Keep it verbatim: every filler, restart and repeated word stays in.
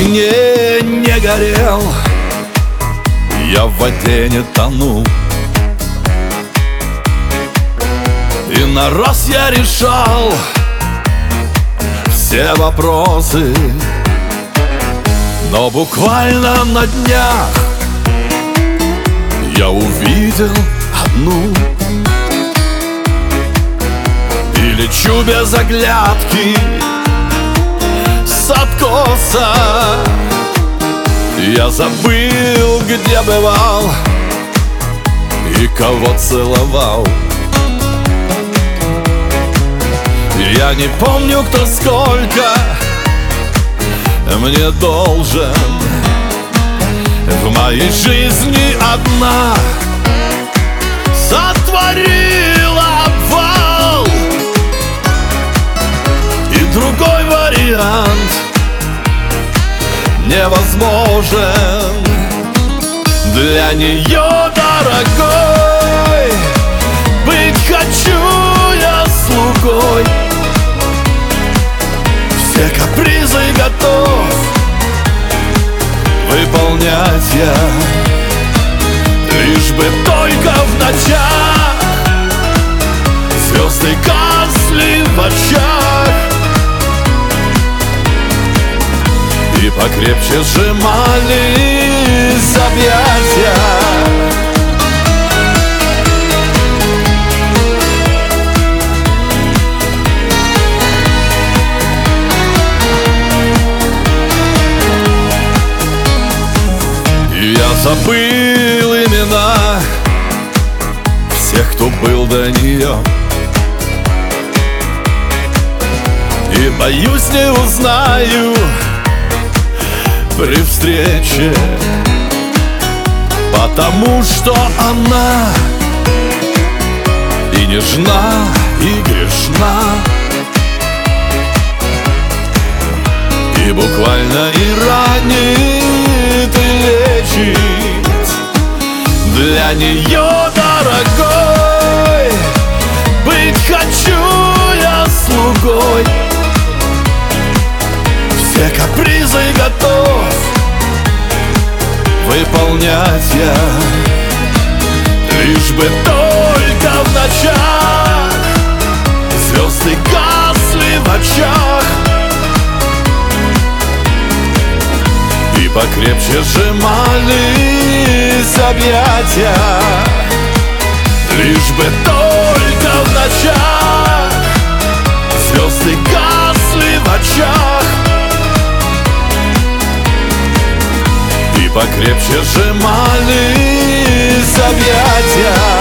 огне не горел, я в воде не тону. И на раз я решал все вопросы, но буквально на днях я увидел одну. И лечу без оглядки с откоса. Я забыл, где бывал и кого целовал. Я не помню, кто сколько мне должен. В моей жизни одна сотворила обвал, и другой вариант невозможен. Для нее дорогой быть хочу я слугой. Все капризы готов выполнять я, лишь бы только в ночах звезды гасли в очах и покрепче сжимались объятия. Я забыл имена всех, кто был до нее, и боюсь, не узнаю при встрече, потому что она и нежна, и грешна, и буквально и ранит, и лечит. Для нее дорогой быть хочу я слугой. Все капризы готов выполнять я, лишь бы только в ночах звезды гасли в очах и покрепче сжимались объятия, лишь бы только в ночах звезды гасли в очах и покрепче сжимались объятия.